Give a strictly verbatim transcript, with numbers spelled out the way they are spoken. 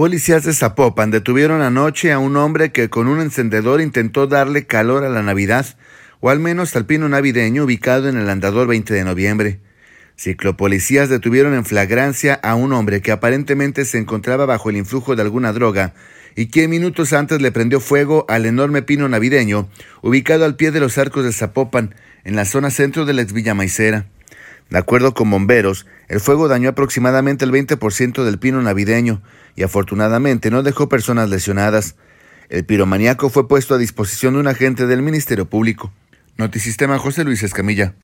Policías de Zapopan detuvieron anoche a un hombre que con un encendedor intentó darle calor a la Navidad, o al menos al pino navideño ubicado en el andador veinte de noviembre. Ciclopolicías detuvieron en flagrancia a un hombre que aparentemente se encontraba bajo el influjo de alguna droga y quien minutos antes le prendió fuego al enorme pino navideño ubicado al pie de los arcos de Zapopan, en la zona centro de la ex Villa Maicera. De acuerdo con bomberos, el fuego dañó aproximadamente el veinte por ciento del pino navideño y afortunadamente no dejó personas lesionadas. El piromaníaco fue puesto a disposición de un agente del Ministerio Público. Notisistema José Luis Escamilla.